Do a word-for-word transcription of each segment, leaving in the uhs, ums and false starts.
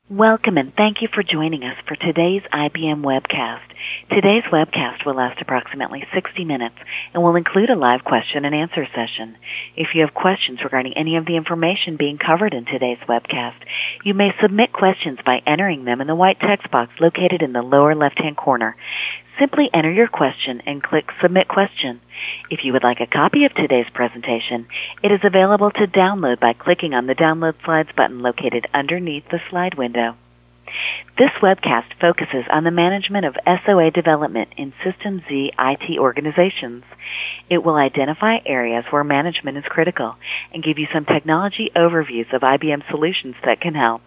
Welcome and thank you for joining us for today's I B M webcast. Today's webcast will last approximately sixty minutes and will include a live question and answer session. If you have questions regarding any of the information being covered in today's webcast, you may submit questions by entering them in the white text box located in the lower left-hand corner. Simply enter your question and click Submit Question. If you would like a copy of today's presentation, it is available to download by clicking on the Download Slides button located underneath the slide window. This webcast focuses on the management of S O A development in System Z I T organizations. It will identify areas where management is critical and give you some technology overviews of I B M solutions that can help.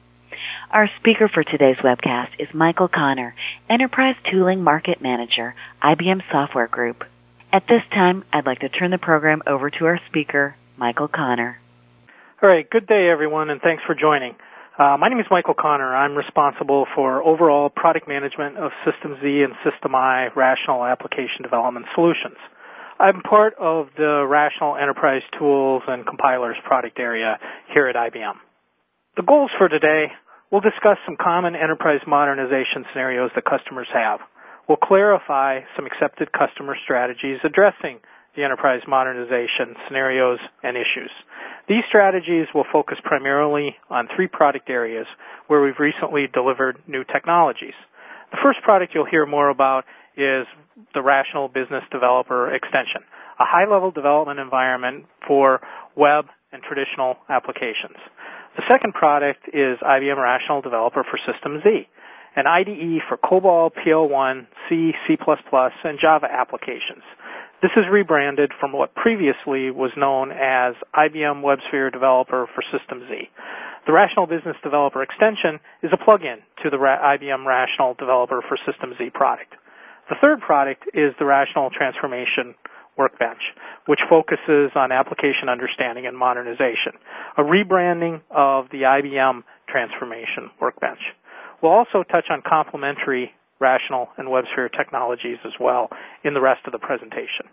Our speaker for today's webcast is Michael Connor, Enterprise Tooling Market Manager, I B M Software Group. At this time, I'd like to turn the program over to our speaker, Michael Connor. All right, good day, everyone, and thanks for joining. Uh, my name is Michael Connor. I'm responsible for overall product management of System Z and System I Rational Application Development Solutions. I'm part of the Rational Enterprise Tools and Compilers product area here at I B M. The goals for today: we'll discuss some common enterprise modernization scenarios that customers have. We'll clarify some accepted customer strategies addressing the enterprise modernization scenarios and issues. These strategies will focus primarily on three product areas where we've recently delivered new technologies. The first product you'll hear more about is the Rational Business Developer Extension, a high-level development environment for web and traditional applications. The second product is I B M Rational Developer for System Z, an I D E for COBOL, P L one, C, C plus plus, and Java applications. This is rebranded from what previously was known as I B M WebSphere Developer for System Z. The Rational Business Developer Extension is a plug-in to the I B M Rational Developer for System Z product. The third product is the Rational Transformation Workbench, which focuses on application understanding and modernization, a rebranding of the I B M Transformation Workbench. We'll also touch on complementary Rational and WebSphere technologies as well in the rest of the presentation.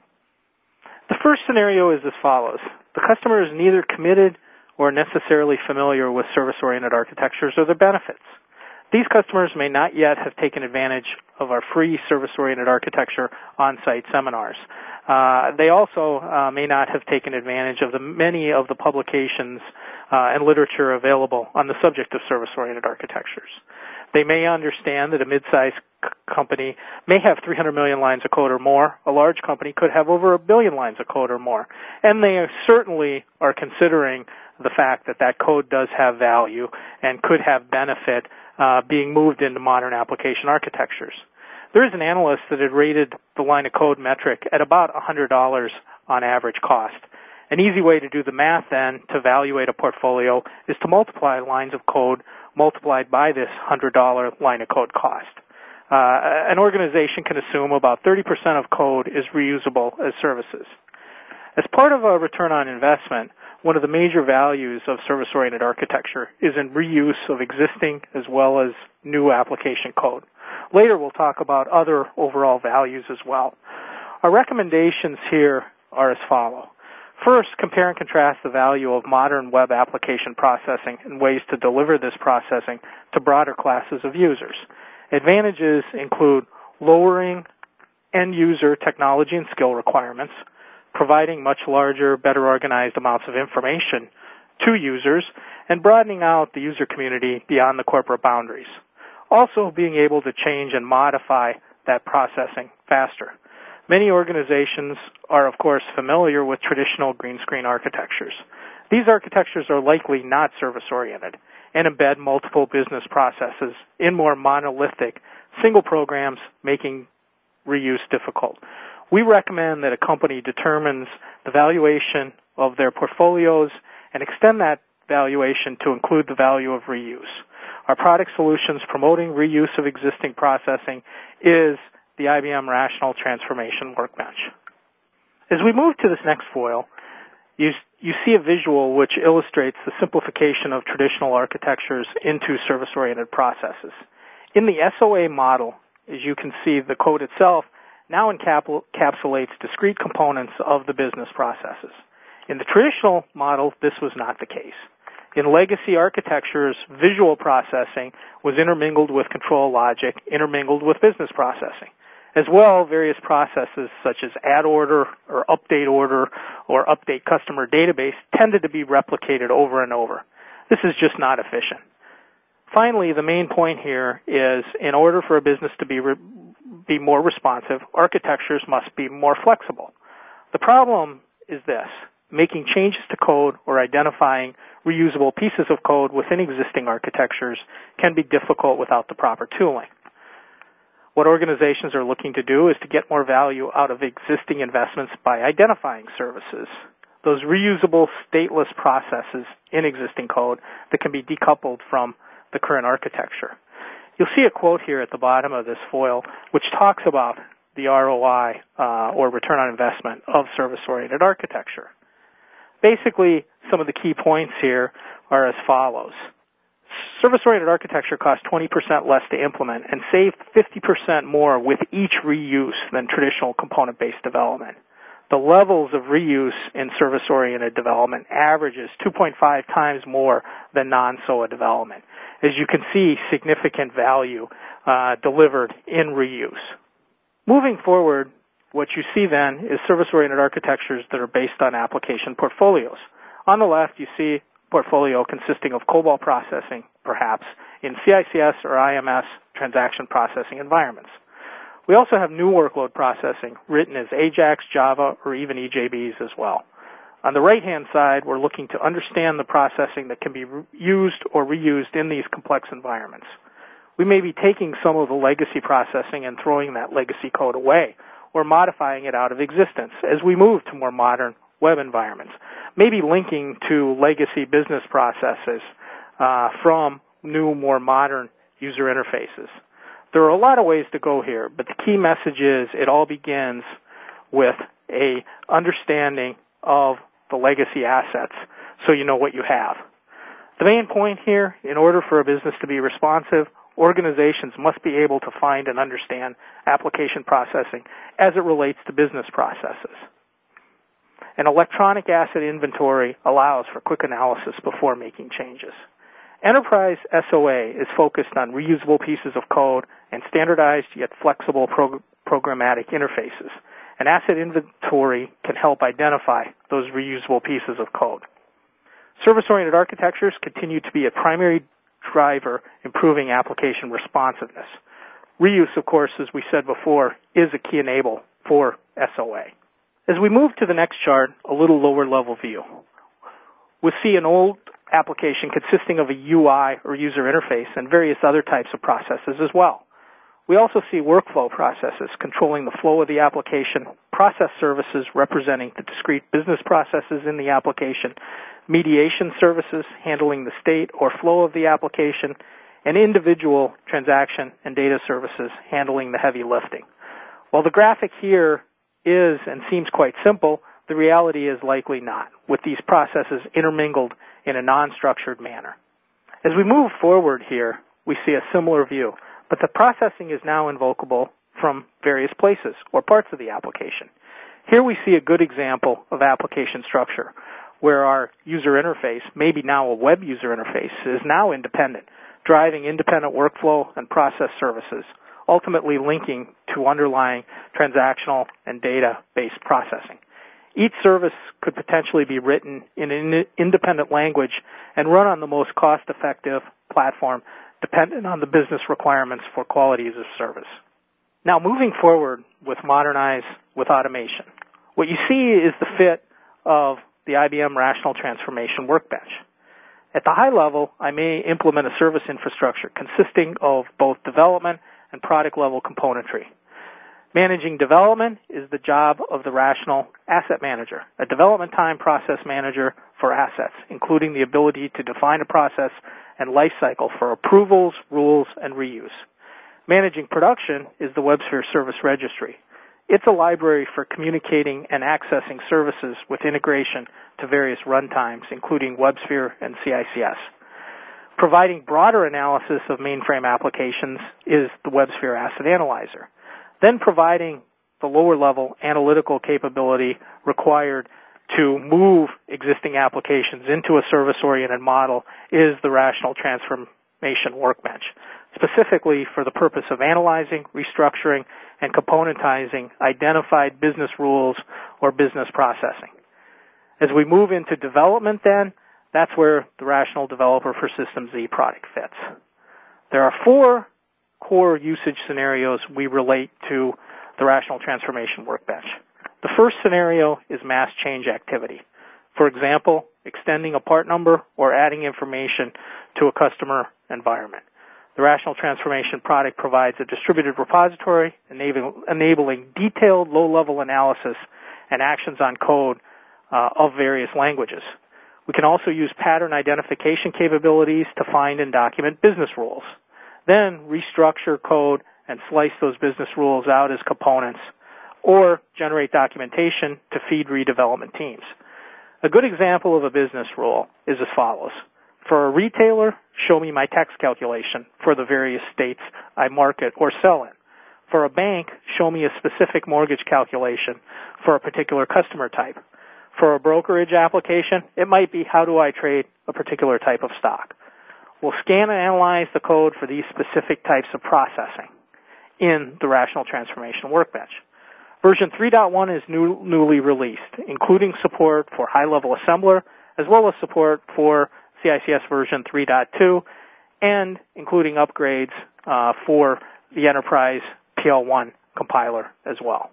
The first scenario is as follows. The customer is neither committed or necessarily familiar with service-oriented architectures or their benefits. These customers may not yet have taken advantage of our free service-oriented architecture on-site seminars. Uh, they also uh, may not have taken advantage of the many of the publications uh, and literature available on the subject of service-oriented architectures. They may understand that a mid-sized c- company may have three hundred million lines of code or more. A large company could have over a billion lines of code or more. And they are certainly are considering the fact that that code does have value and could have benefit uh, being moved into modern application architectures. There is an analyst that had rated the line of code metric at about one hundred dollars on average cost. An easy way to do the math then to evaluate a portfolio is to multiply lines of code multiplied by this one hundred dollars line of code cost. Uh, an organization can assume about thirty percent of code is reusable as services. As part of a return on investment, one of the major values of service-oriented architecture is in reuse of existing as well as new application code. Later we'll talk about other overall values as well. Our recommendations here are as follow. First, compare and contrast the value of modern web application processing and ways to deliver this processing to broader classes of users. Advantages include lowering end-user technology and skill requirements, providing much larger, better organized amounts of information to users, and broadening out the user community beyond the corporate boundaries. Also, being able to change and modify that processing faster. Many organizations are, of course, familiar with traditional green screen architectures. These architectures are likely not service-oriented and embed multiple business processes in more monolithic single programs, making reuse difficult. We recommend that a company determines the valuation of their portfolios and extend that valuation to include the value of reuse. Our product solutions promoting reuse of existing processing is the I B M Rational Transformation Workbench. As we move to this next foil, you, you see a visual which illustrates the simplification of traditional architectures into service-oriented processes. In the S O A model, as you can see, the code itself now encapsulates discrete components of the business processes. In the traditional model, this was not the case. In legacy architectures, visual processing was intermingled with control logic, intermingled with business processing. As well, various processes such as add order or update order or update customer database tended to be replicated over and over. This is just not efficient. Finally, the main point here is in order for a business to be re- be more responsive, architectures must be more flexible. The problem is this: making changes to code or identifying reusable pieces of code within existing architectures can be difficult without the proper tooling. What organizations are looking to do is to get more value out of existing investments by identifying services, those reusable stateless processes in existing code that can be decoupled from the current architecture. You'll see a quote here at the bottom of this foil which talks about the R O I uh, or return on investment of service-oriented architecture. Basically, some of the key points here are as follows. Service-oriented architecture costs twenty percent less to implement and save fifty percent more with each reuse than traditional component-based development. The levels of reuse in service-oriented development averages two point five times more than non-S O A development. As you can see, significant value uh, delivered in reuse. Moving forward, what you see then is service-oriented architectures that are based on application portfolios. On the left, you see a portfolio consisting of COBOL processing, perhaps, in C I C S or I M S transaction processing environments. We also have new workload processing written as Ajax, Java, or even E J Bs as well. On the right-hand side, we're looking to understand the processing that can be re- used or reused in these complex environments. We may be taking some of the legacy processing and throwing that legacy code away or modifying it out of existence as we move to more modern web environments, maybe linking to legacy business processes uh, from new, more modern user interfaces. There are a lot of ways to go here, but the key message is it all begins with a understanding of the legacy assets so you know what you have. The main point here, in order for a business to be responsive, organizations must be able to find and understand application processing as it relates to business processes. An electronic asset inventory allows for quick analysis before making changes. Enterprise S O A is focused on reusable pieces of code and standardized yet flexible prog- programmatic interfaces. An asset inventory can help identify those reusable pieces of code. Service-oriented architectures continue to be a primary driver improving application responsiveness. Reuse, of course, as we said before, is a key enable for S O A. As we move to the next chart, a little lower level view, we'll see an old application consisting of a U I or user interface and various other types of processes as well. We also see workflow processes controlling the flow of the application, process services representing the discrete business processes in the application, mediation services handling the state or flow of the application, and individual transaction and data services handling the heavy lifting. While the graphic here is and seems quite simple, the reality is likely not, with these processes intermingled in a non-structured manner. As we move forward here, we see a similar view, but the processing is now invocable from various places or parts of the application. Here we see a good example of application structure, where our user interface, maybe now a web user interface, is now independent, driving independent workflow and process services, ultimately linking to underlying transactional and data-based processing. Each service could potentially be written in an independent language and run on the most cost-effective platform dependent on the business requirements for quality as a service. Now, moving forward with Modernize with Automation, what you see is the fit of the I B M Rational Transformation Workbench. At the high level, I may implement a service infrastructure consisting of both development and product-level componentry. Managing development is the job of the Rational Asset Manager, a development time process manager for assets, including the ability to define a process and life cycle for approvals, rules, and reuse. Managing production is the WebSphere Service Registry. It's a library for communicating and accessing services with integration to various runtimes, including WebSphere and C I C S. Providing broader analysis of mainframe applications is the WebSphere Asset Analyzer. Then providing the lower-level analytical capability required to move existing applications into a service-oriented model is the Rational Transformation Workbench, specifically for the purpose of analyzing, restructuring, and componentizing identified business rules or business processing. As we move into development then, that's where the Rational Developer for System Z product fits. There are four core usage scenarios we relate to the Rational Transformation Workbench. The first scenario is mass change activity. For example, extending a part number or adding information to a customer environment. The Rational Transformation product provides a distributed repository enabling detailed low-level analysis and actions on code uh, of various languages. We can also use pattern identification capabilities to find and document business rules. Then restructure code and slice those business rules out as components, or generate documentation to feed redevelopment teams. A good example of a business rule is as follows. For a retailer, show me my tax calculation for the various states I market or sell in. For a bank, show me a specific mortgage calculation for a particular customer type. For a brokerage application, it might be how do I trade a particular type of stock. We'll scan and analyze the code for these specific types of processing in the Rational Transformation Workbench. Version three point one is new, newly released, including support for high-level assembler, as well as support for C I C S version three point two, and including upgrades uh, for the Enterprise P L one compiler as well.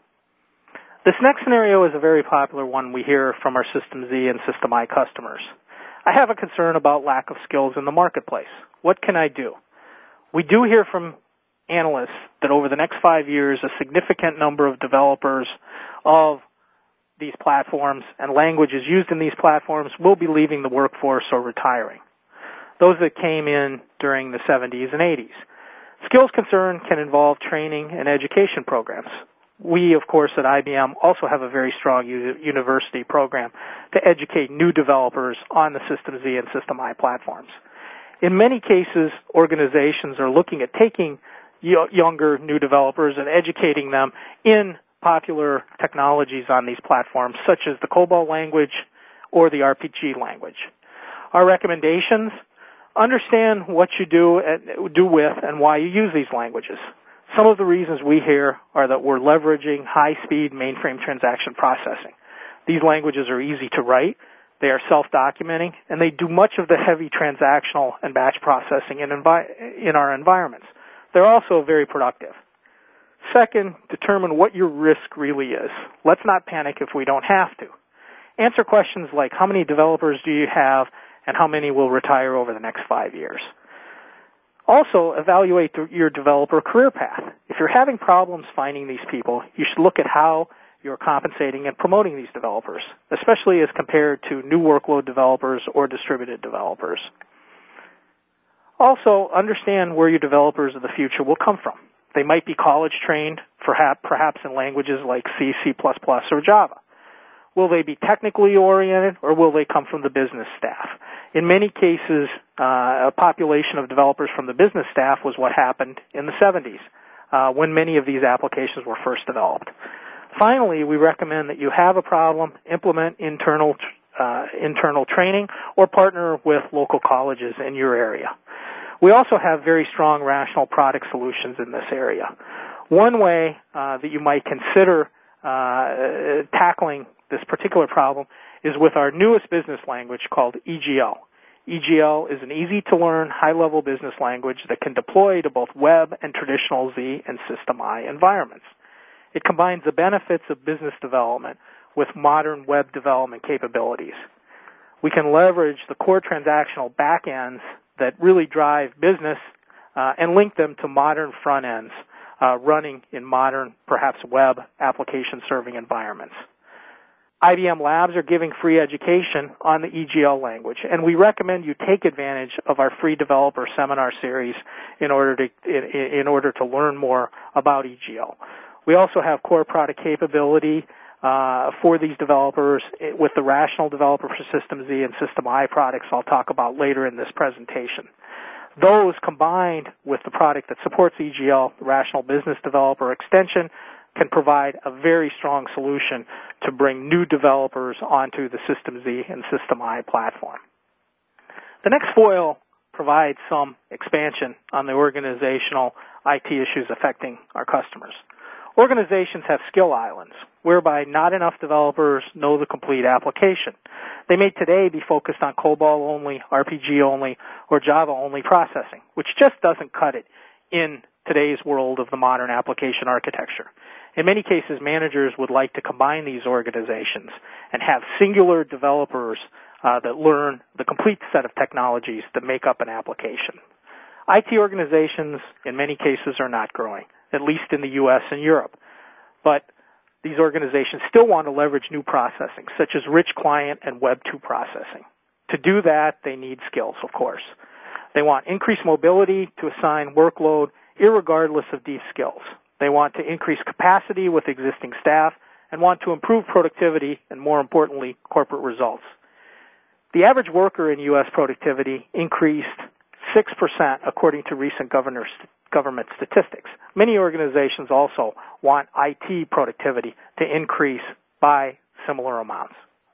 This next scenario is a very popular one we hear from our System Z and System I customers. I have a concern about lack of skills in the marketplace. What can I do? We do hear from analysts that over the next five years, a significant number of developers of these platforms and languages used in these platforms will be leaving the workforce or retiring. Those that came in during the seventies and eighties. Skills concern can involve training and education programs. We, of course, at I B M also have a very strong u- university program to educate new developers on the System Z and System I platforms. In many cases, organizations are looking at taking y- younger new developers and educating them in popular technologies on these platforms, such as the COBOL language or the R P G language. Our recommendations: understand what you do, and, do with and why you use these languages. Some of the reasons we hear are that we're leveraging high-speed mainframe transaction processing. These languages are easy to write, they are self-documenting, and they do much of the heavy transactional and batch processing in, envi- in our environments. They're also very productive. Second, determine what your risk really is. Let's not panic if we don't have to. Answer questions like how many developers do you have and how many will retire over the next five years. Also, evaluate the, your developer career path. If you're having problems finding these people, you should look at how you're compensating and promoting these developers, especially as compared to new workload developers or distributed developers. Also, understand where your developers of the future will come from. They might be college-trained, perhaps in languages like C, C plus plus, or Java. Will they be technically oriented, or will they come from the business staff? In many cases, uh, a population of developers from the business staff was what happened in the seventies, uh, when many of these applications were first developed. Finally, we recommend that you have a problem, implement internal uh, internal training, or partner with local colleges in your area. We also have very strong rational product solutions in this area. One way uh, that you might consider uh, tackling this particular problem is with our newest business language called E G L. E G L is an easy-to-learn, high-level business language that can deploy to both web and traditional Z and System I environments. It combines the benefits of business development with modern web development capabilities. We can leverage the core transactional backends that really drive business uh, and link them to modern front ends uh, running in modern, perhaps web application serving environments. I B M Labs are giving free education on the E G L language, and we recommend you take advantage of our free developer seminar series in order to in, in order to learn more about E G L. We also have core product capability uh, for these developers with the Rational Developer for System Z and System I products I'll talk about later in this presentation. Those combined with the product that supports E G L, the Rational Business Developer Extension, can provide a very strong solution to bring new developers onto the System Z and System I platform. The next foil provides some expansion on the organizational I T issues affecting our customers. Organizations have skill islands, whereby not enough developers know the complete application. They may today be focused on COBOL only, R P G only, or Java only processing, which just doesn't cut it in today's world of the modern application architecture. In many cases, managers would like to combine these organizations and have singular developers uh, that learn the complete set of technologies that make up an application. I T organizations, in many cases, are not growing, at least in the U S and Europe. But these organizations still want to leverage new processing, such as rich client and Web two processing. To do that, they need skills, of course. They want increased mobility to assign workload irregardless of these skills. They want to increase capacity with existing staff and want to improve productivity and, more importantly, corporate results. The average worker in U S productivity increased six percent according to recent governor st- government statistics. Many organizations also want I T productivity to increase by similar amounts.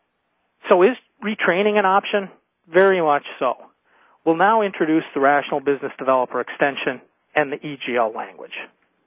So is retraining an option? Very much so. We'll now introduce the Rational Business Developer Extension and the E G L language.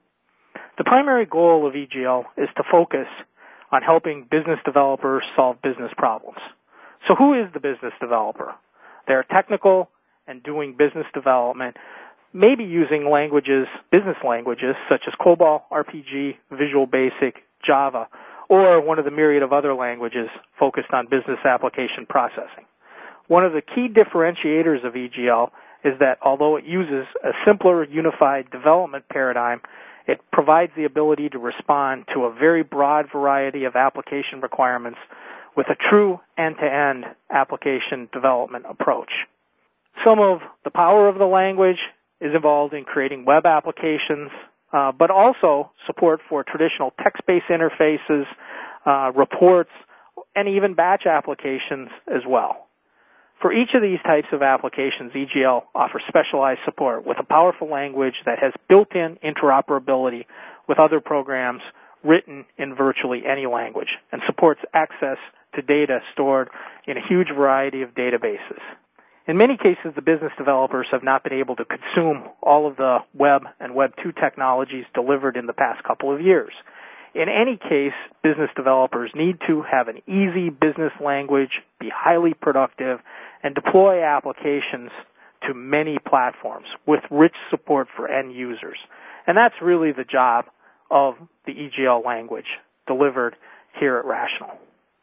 The primary goal of E G L is to focus on helping business developers solve business problems. So who is the business developer? They're technical and doing business development, maybe using languages, business languages, such as COBOL, R P G, Visual Basic, Java, or one of the myriad of other languages focused on business application processing. One of the key differentiators of E G L is that although it uses a simpler, unified development paradigm, it provides the ability to respond to a very broad variety of application requirements with a true end-to-end application development approach. Some of the power of the language is involved in creating web applications, uh, but also support for traditional text-based interfaces, uh, reports, and even batch applications as well. For each of these types of applications, E G L offers specialized support with a powerful language that has built-in interoperability with other programs written in virtually any language and supports access to data stored in a huge variety of databases. In many cases, the business developers have not been able to consume all of the Web and Web two technologies delivered in the past couple of years. In any case, business developers need to have an easy business language, be highly productive, and deploy applications to many platforms with rich support for end users. And that's really the job of the E G L language delivered here at Rational.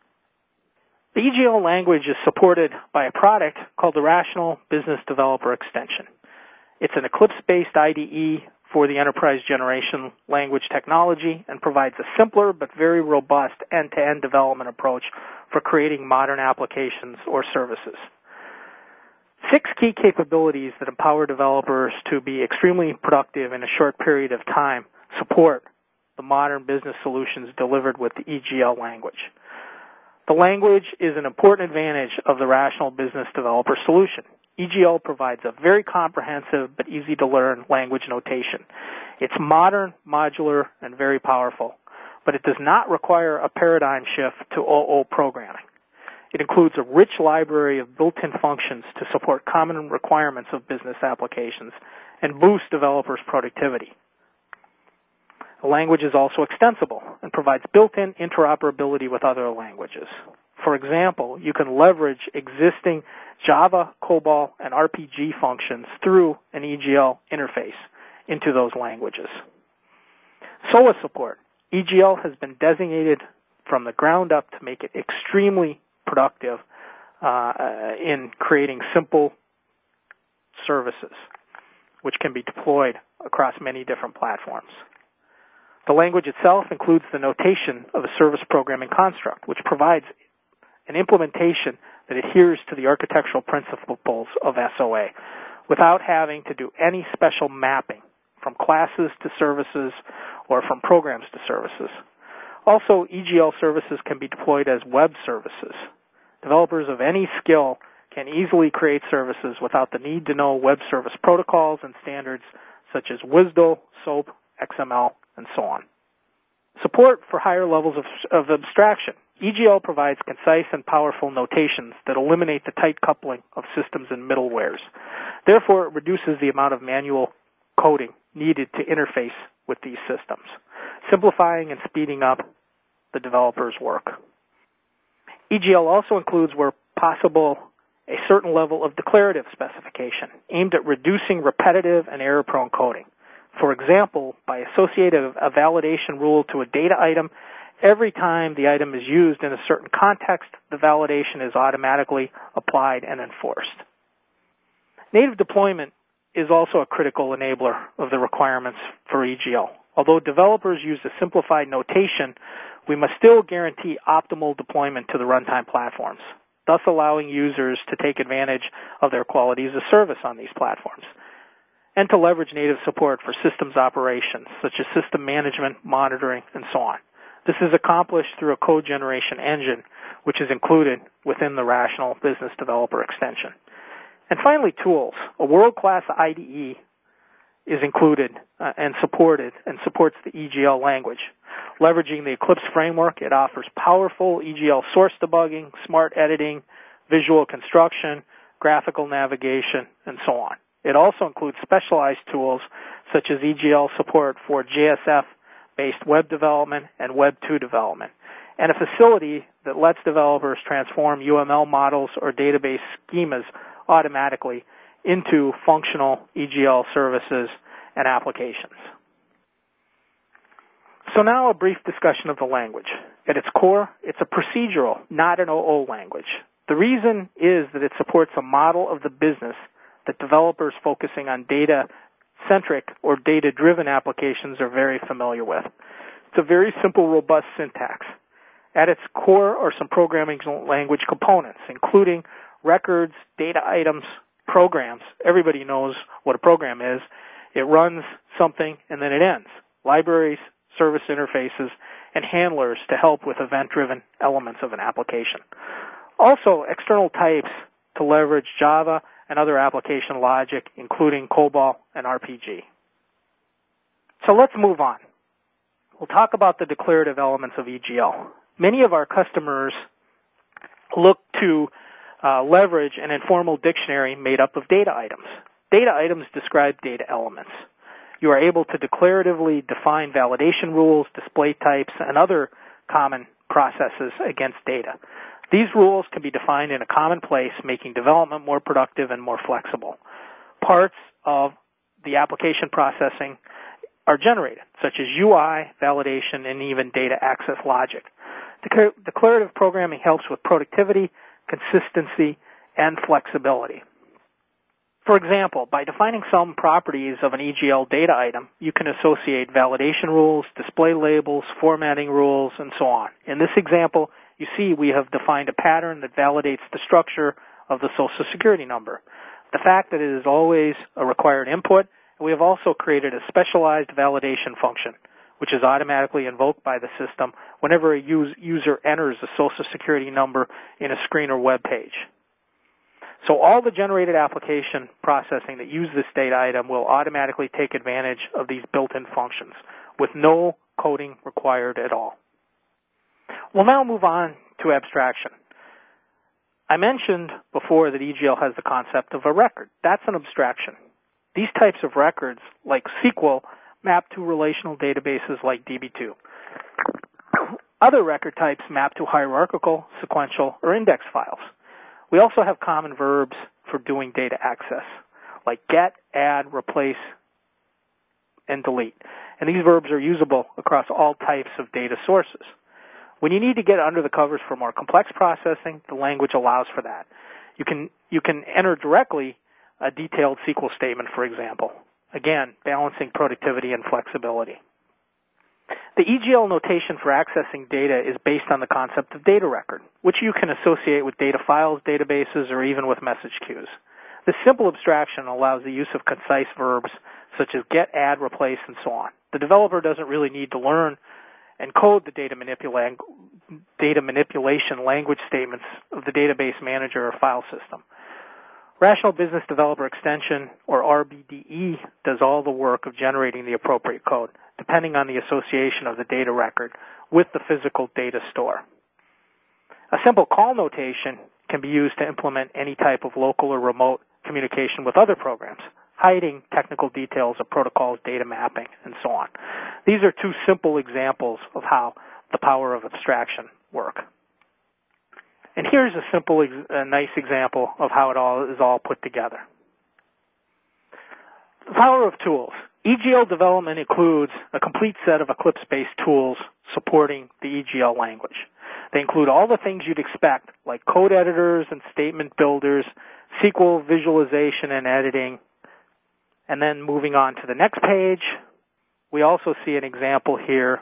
The E G L language is supported by a product called the Rational Business Developer Extension. It's an Eclipse-based I D E for the enterprise generation language technology and provides a simpler but very robust end-to-end development approach for creating modern applications or services. Six key capabilities that empower developers to be extremely productive in a short period of time support the modern business solutions delivered with the E G L language. The language is an important advantage of the Rational Business Developer solution. E G L provides a very comprehensive but easy-to-learn language notation. It's modern, modular, and very powerful, but it does not require a paradigm shift to O O programming. It includes a rich library of built-in functions to support common requirements of business applications and boost developers' productivity. The language is also extensible and provides built-in interoperability with other languages. For example, you can leverage existing Java, COBOL, and R P G functions through an E G L interface into those languages. S O A support. E G L has been designated from the ground up to make it extremely productive uh, in creating simple services, which can be deployed across many different platforms. The language itself includes the notation of a service programming construct, which provides an implementation that adheres to the architectural principles of S O A without having to do any special mapping from classes to services or from programs to services. Also, E G L services can be deployed as web services. Developers of any skill can easily create services without the need to know web service protocols and standards such as W S D L, SOAP, X M L, and so on. Support for higher levels of, of abstraction. E G L provides concise and powerful notations that eliminate the tight coupling of systems and middlewares. Therefore, it reduces the amount of manual coding needed to interface with these systems, simplifying and speeding up the developer's work. E G L also includes, where possible, a certain level of declarative specification aimed at reducing repetitive and error-prone coding. For example, by associating a validation rule to a data item, every time the item is used in a certain context, the validation is automatically applied and enforced. Native deployment is also a critical enabler of the requirements for E G L. Although developers use a simplified notation, we must still guarantee optimal deployment to the runtime platforms, thus allowing users to take advantage of their qualities of service on these platforms, and to leverage native support for systems operations, such as system management, monitoring, and so on. This is accomplished through a code generation engine, which is included within the Rational Business Developer extension. And finally, tools. A world-class I D E is included uh, and supported and supports the E G L language. Leveraging the Eclipse framework, it offers powerful E G L source debugging, smart editing, visual construction, graphical navigation, and so on. It also includes specialized tools such as E G L support for J S F-based web development and Web two development, and a facility that lets developers transform U M L models or database schemas automatically into functional E G L services and applications. So now a brief discussion of the language. At its core, it's a procedural, not an O O language. The reason is that it supports a model of the business that developers focusing on data-centric or data-driven applications are very familiar with. It's a very simple, robust syntax. At its core are some programming language components, including records, data items, programs. Everybody knows what a program is. It runs something and then it ends. Libraries, service interfaces, and handlers to help with event-driven elements of an application. Also, external types to leverage Java and other application logic, including COBOL and R P G. So let's move on. We'll talk about the declarative elements of E G L. Many of our customers look to uh, leverage an informal dictionary made up of data items. Data items describe data elements. You are able to declaratively define validation rules, display types, and other common processes against data. These rules can be defined in a common place, making development more productive and more flexible. Parts of the application processing are generated, such as U I, validation, and even data access logic. Declarative programming helps with productivity, consistency, and flexibility. For example, by defining some properties of an E G L data item, you can associate validation rules, display labels, formatting rules, and so on. In this example, you see we have defined a pattern that validates the structure of the Social Security number, the fact that it is always a required input, and we have also created a specialized validation function, which is automatically invoked by the system whenever a user enters a Social Security number in a screen or web page. So all the generated application processing that use this data item will automatically take advantage of these built-in functions with no coding required at all. We'll now move on to abstraction. I mentioned before that E G L has the concept of a record. That's an abstraction. These types of records, like S Q L, map to relational databases like D B two. Other record types map to hierarchical, sequential, or index files. We also have common verbs for doing data access, like get, add, replace, and delete. And these verbs are usable across all types of data sources. When you need to get under the covers for more complex processing, the language allows for that. You can, you can enter directly a detailed S Q L statement, for example. Again, balancing productivity and flexibility. The E G L notation for accessing data is based on the concept of data record, which you can associate with data files, databases, or even with message queues. This simple abstraction allows the use of concise verbs such as get, add, replace, and so on. The developer doesn't really need to learn and code the data, manipula- data manipulation language statements of the database manager or file system. Rational Business Developer Extension, or R B D E, does all the work of generating the appropriate code, depending on the association of the data record with the physical data store. A simple call notation can be used to implement any type of local or remote communication with other programs, hiding technical details of protocols, data mapping, and so on. These are two simple examples of how the power of abstraction work. And here's a simple, a nice example of how it all is all put together. The power of tools. E G L development includes a complete set of Eclipse-based tools supporting the E G L language. They include all the things you'd expect, like code editors and statement builders, S Q L visualization and editing. And then moving on to the next page, we also see an example here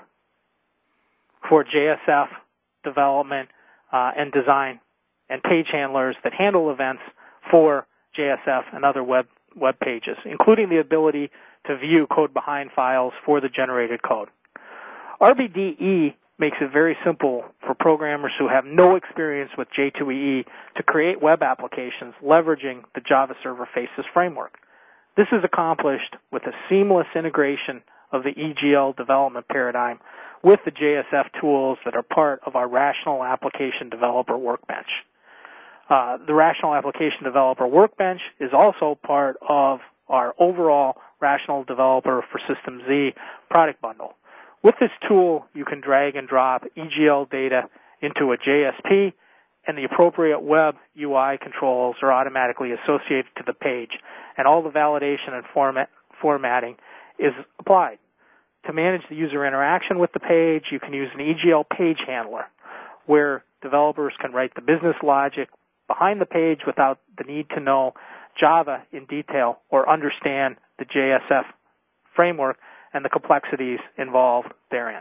for J S F development uh, and design and page handlers that handle events for J S F and other web web pages, including the ability to view code behind files for the generated code. R B D E makes it very simple for programmers who have no experience with J two E E to create web applications leveraging the Java Server Faces framework. This is accomplished with a seamless integration of the E G L development paradigm with the J S F tools that are part of our Rational Application Developer Workbench. Uh, the Rational Application Developer Workbench is also part of our overall Rational Developer for System Z product bundle. With this tool, you can drag and drop E G L data into a J S P, and the appropriate web U I controls are automatically associated to the page, and all the validation and format, formatting is applied. To manage the user interaction with the page, you can use an E G L page handler, where developers can write the business logic behind the page without the need to know Java in detail or understand the J S F framework and the complexities involved therein.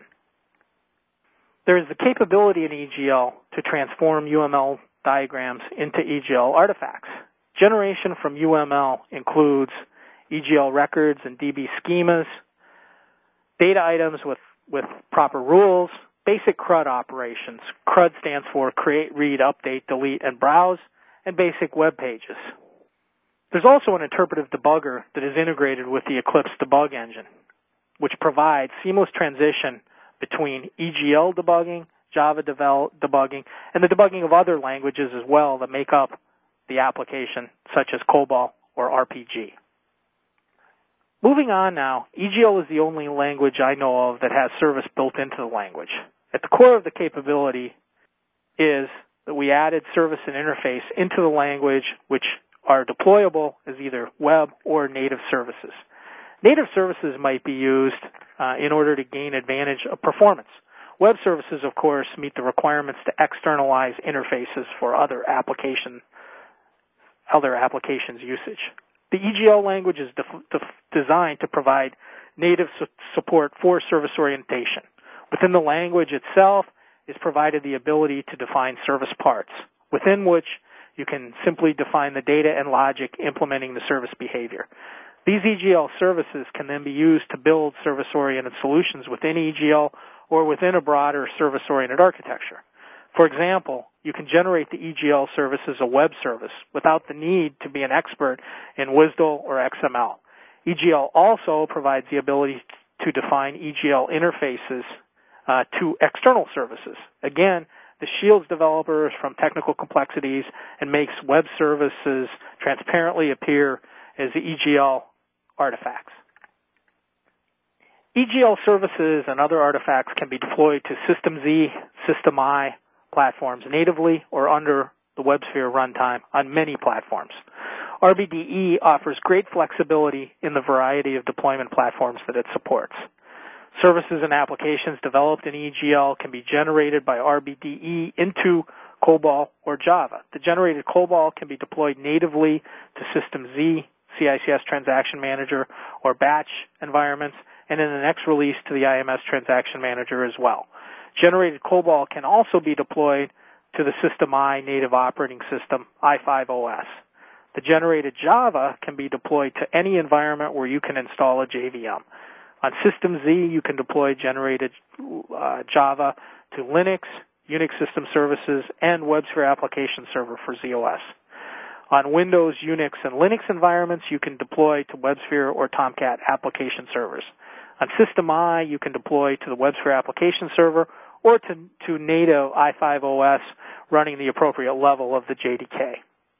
There is the capability in E G L to transform U M L diagrams into E G L artifacts. Generation from U M L includes E G L records and D B schemas, data items with, with proper rules, basic C R U D operations. C R U D stands for create, read, update, delete, and browse, and basic web pages. There's also an interpretive debugger that is integrated with the Eclipse debug engine, which provides seamless transition between E G L debugging, Java debugging, and the debugging of other languages as well that make up the application, such as COBOL or R P G. Moving on now, E G L is the only language I know of that has service built into the language. At the core of the capability is that we added service and interface into the language, which are deployable as either web or native services. Native services might be used uh, in order to gain advantage of performance. Web services, of course, meet the requirements to externalize interfaces for other application, other applications usage. The E G L language is def- def- designed to provide native su- support for service orientation. Within the language itself is provided the ability to define service parts, within which you can simply define the data and logic implementing the service behavior. These E G L services can then be used to build service-oriented solutions within E G L or within a broader service-oriented architecture. For example, you can generate the E G L service as a web service without the need to be an expert in W S D L or X M L. E G L also provides the ability to define E G L interfaces uh, to external services. Again, this shields developers from technical complexities and makes web services transparently appear as the E G L artifacts. E G L services and other artifacts can be deployed to System Z, System I platforms natively or under the WebSphere runtime on many platforms. R B D E offers great flexibility in the variety of deployment platforms that it supports. Services and applications developed in E G L can be generated by R B D E into COBOL or Java. The generated COBOL can be deployed natively to System Z, C I C S Transaction Manager, or batch environments, and in the next release to the I M S Transaction Manager as well. Generated COBOL can also be deployed to the System I native operating system, i five O S. The generated Java can be deployed to any environment where you can install a J V M. On System Z, you can deploy generated uh, Java to Linux, Unix System Services, and WebSphere Application Server for Z O S. On Windows, Unix, and Linux environments, you can deploy to WebSphere or Tomcat application servers. On System I, you can deploy to the WebSphere application server or to, to native i five O S running the appropriate level of the J D K.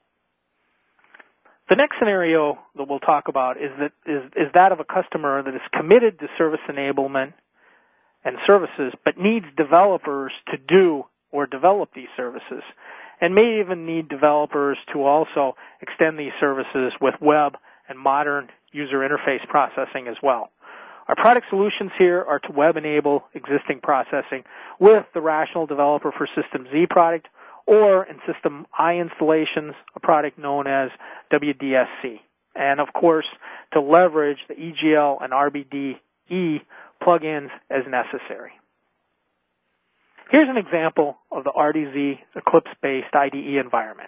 The next scenario that we'll talk about is that is, is that of a customer that is committed to service enablement and services, but needs developers to do or develop these services, and may even need developers to also extend these services with web and modern user interface processing as well. Our product solutions here are to web enable existing processing with the Rational Developer for System Z product, or in System I installations, a product known as W D S C. And of course, to leverage the E G L and R B D E plugins as necessary. Here's an example of the R D Z Eclipse-based I D E environment.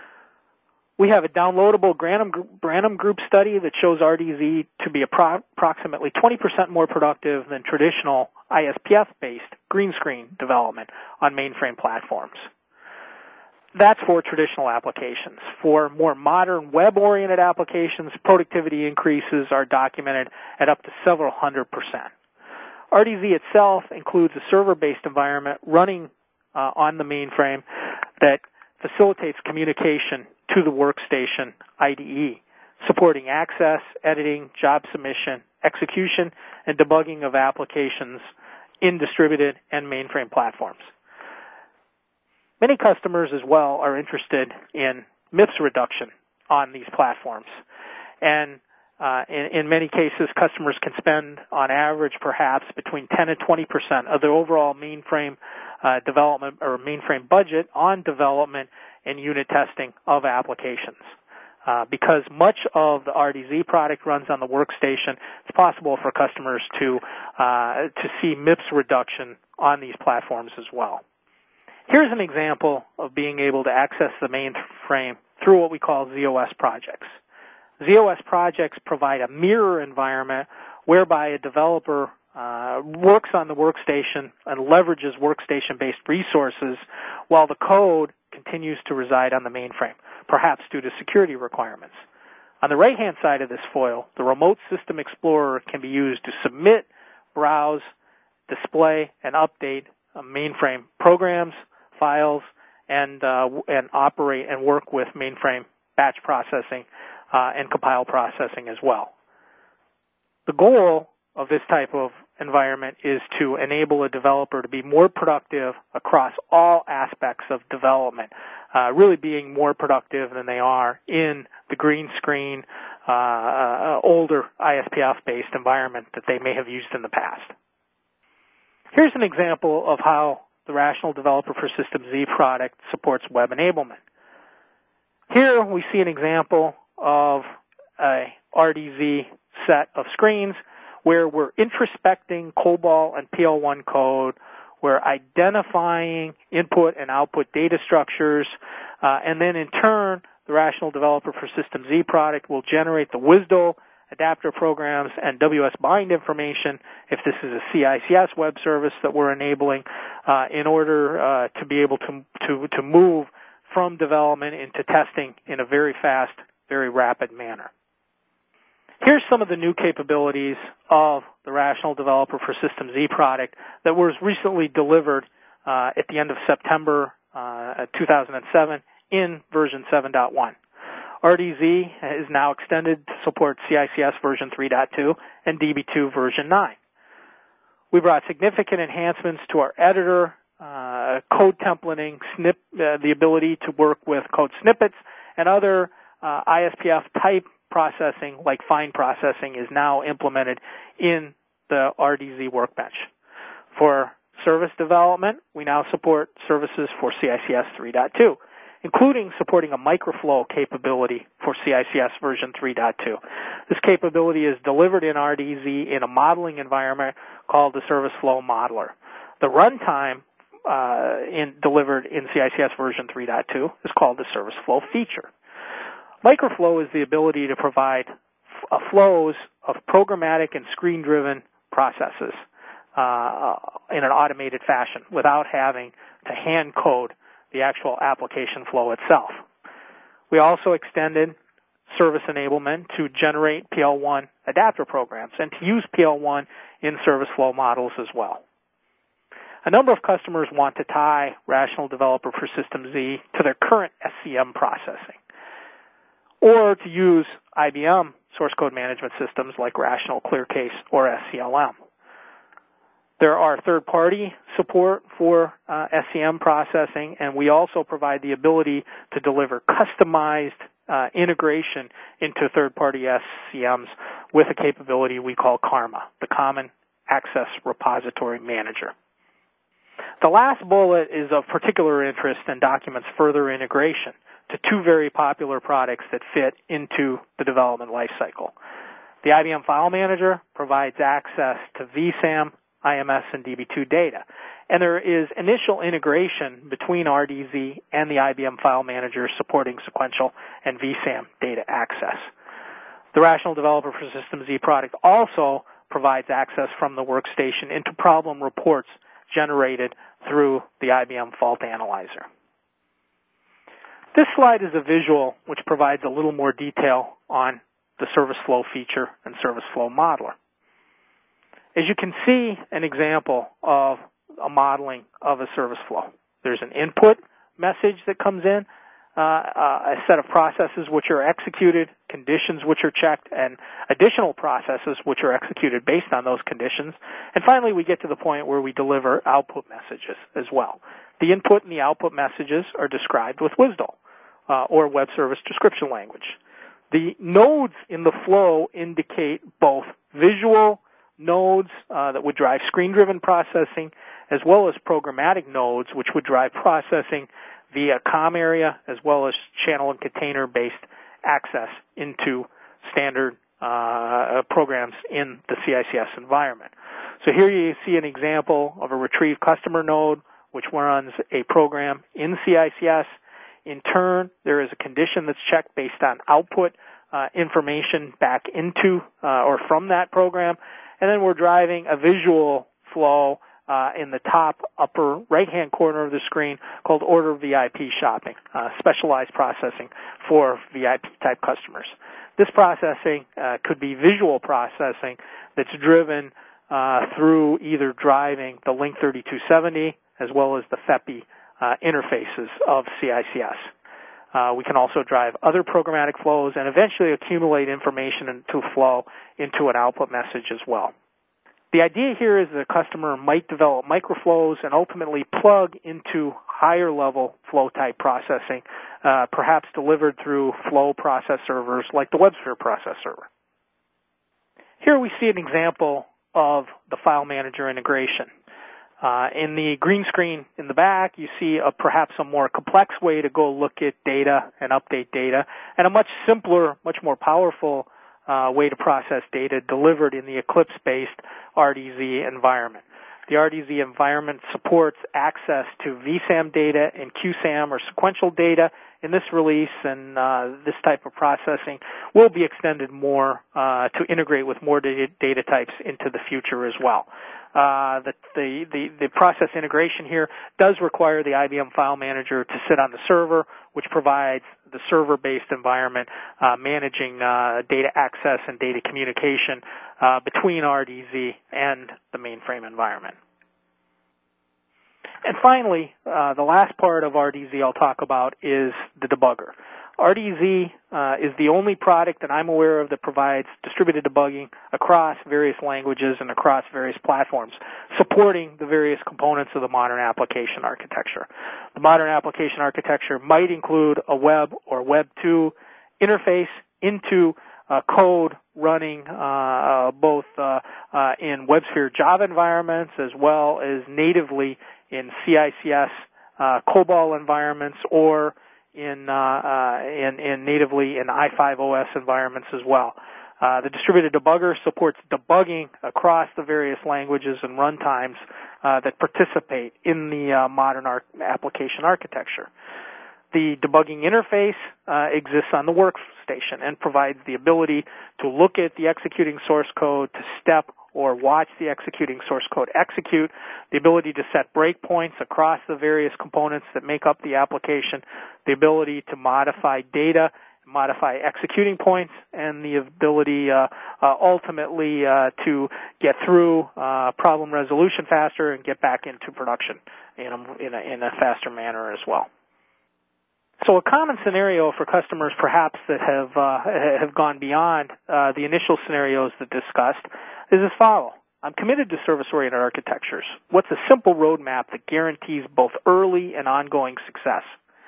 We have a downloadable Branham Group study that shows R D Z to be appro- approximately twenty percent more productive than traditional I S P F-based green screen development on mainframe platforms. That's for traditional applications. For more modern web-oriented applications, productivity increases are documented at up to several hundred percent. R D Z itself includes a server-based environment running uh, on the mainframe that facilitates communication to the workstation I D E, supporting access, editing, job submission, execution, and debugging of applications in distributed and mainframe platforms. Many customers as well are interested in M I P S reduction on these platforms. And uh, in, in many cases, customers can spend on average perhaps between ten and twenty percent of their overall mainframe uh, development or mainframe budget on development and unit testing of applications. Uh, because much of the R D Z product runs on the workstation, it's possible for customers to, uh, to see M I P S reduction on these platforms as well. Here's an example of being able to access the mainframe through what we call Z O S projects. Z O S projects provide a mirror environment whereby a developer uh, works on the workstation and leverages workstation-based resources while the code continues to reside on the mainframe, perhaps due to security requirements. On the right-hand side of this foil, the Remote System Explorer can be used to submit, browse, display, and update uh, mainframe programs, files, and uh, and operate and work with mainframe batch processing uh, and compile processing as well. The goal of this type of environment is to enable a developer to be more productive across all aspects of development, uh, really being more productive than they are in the green screen, uh, uh, older I S P F-based environment that they may have used in the past. Here's an example of how the Rational Developer for System Z product supports web enablement. Here we see an example of a R D Z set of screens where we're introspecting COBOL and P L one code, we're identifying input and output data structures, uh, and then in turn, the Rational Developer for System Z product will generate the W S D O, adapter programs, and W S bind information if this is a C I C S web service that we're enabling uh, in order uh, to be able to, to, to move from development into testing in a very fast, very rapid manner. Here's some of the new capabilities of the Rational Developer for System Z product that was recently delivered uh, at the end of September uh, two thousand seven in version seven point one. R D Z is now extended to support C I C S version three point two and D B two version nine. We brought significant enhancements to our editor, uh, code templating, snip, uh, the ability to work with code snippets, and other uh, I S P F type processing like fine processing is now implemented in the R D Z workbench. For service development, we now support services for C I C S three point two, including supporting a microflow capability for C I C S version three point two. This capability is delivered in R D Z in a modeling environment called the Service Flow Modeler. The runtime uh, in, delivered in C I C S version three point two is called the Service Flow Feature. Microflow is the ability to provide f- flows of programmatic and screen-driven processes uh, in an automated fashion without having to hand code the actual application flow itself. We also extended service enablement to generate P L one adapter programs and to use P L one in service flow models as well. A number of customers want to tie Rational Developer for System Z to their current S C M processing, or to use I B M source code management systems like Rational, ClearCase, or S C L M. There are third-party support for uh, S C M processing, and we also provide the ability to deliver customized uh, integration into third-party S C Ms with a capability we call CARMA, the Common Access Repository Manager. The last bullet is of particular interest and documents further integration to two very popular products that fit into the development lifecycle. The I B M File Manager provides access to V SAM, I M S, and D B two data. And there is initial integration between R D Z and the I B M File Manager supporting sequential and V SAM data access. The Rational Developer for System Z product also provides access from the workstation into problem reports generated through the I B M Fault Analyzer. This slide is a visual which provides a little more detail on the service flow feature and service flow modeler. As you can see, an example of a modeling of a service flow. There's an input message that comes in, uh, uh, a set of processes which are executed, conditions which are checked, and additional processes which are executed based on those conditions. And finally, we get to the point where we deliver output messages as well. The input and the output messages are described with W S D L, uh, or Web Service Description Language. The nodes in the flow indicate both visual nodes uh, that would drive screen-driven processing, as well as programmatic nodes which would drive processing via COM area, as well as channel and container-based access into standard uh, programs in the C I C S environment. So here you see an example of a retrieve customer node which runs a program in C I C S. In turn, there is a condition that's checked based on output uh, information back into uh, or from that program. And then we're driving a visual flow uh, in the top upper right-hand corner of the screen called order V I P shopping, uh, specialized processing for V I P-type customers. This processing uh, could be visual processing that's driven uh, through either driving the Link thirty-two seventy as well as the F E P I uh, interfaces of C I C S. Uh, we can also drive other programmatic flows and eventually accumulate information into flow into an output message as well. The idea here is that a customer might develop microflows and ultimately plug into higher level flow type processing, uh, perhaps delivered through flow process servers like the WebSphere process server. Here we see an example of the file manager integration. Uh, in the green screen in the back, you see a, perhaps a more complex way to go look at data and update data, and a much simpler, much more powerful uh, way to process data delivered in the Eclipse-based R D Z environment. The R D Z environment supports access to V SAM data and Q SAM or sequential data in this release, and uh, this type of processing will be extended more uh, to integrate with more data, data types into the future as well. Uh, the, the, the, the process integration here does require the I B M File Manager to sit on the server, which provides the server-based environment uh, managing uh, data access and data communication uh, between R D Z and the mainframe environment. And finally, uh, the last part of R D Z I'll talk about is the debugger. R D Z uh, is the only product that I'm aware of that provides distributed debugging across various languages and across various platforms, supporting the various components of the modern application architecture. The modern application architecture might include a web or Web two interface into uh, code running uh, both uh, uh, in WebSphere Java environments as well as natively in C I C S uh, COBOL environments, or in, uh, uh, in, in natively in i five O S environments as well. Uh, the distributed debugger supports debugging across the various languages and runtimes uh, that participate in the uh, modern ar- application architecture. The debugging interface uh, exists on the workstation and provides the ability to look at the executing source code, to step or watch the executing source code execute, the ability to set breakpoints across the various components that make up the application, the ability to modify data, modify executing points, and the ability uh, uh, ultimately uh, to get through uh, problem resolution faster and get back into production in a, in a, in a faster manner as well. So a common scenario for customers perhaps that have uh, have gone beyond uh, the initial scenarios that discussed is as follows. I'm committed to service-oriented architectures. What's a simple roadmap that guarantees both early and ongoing success?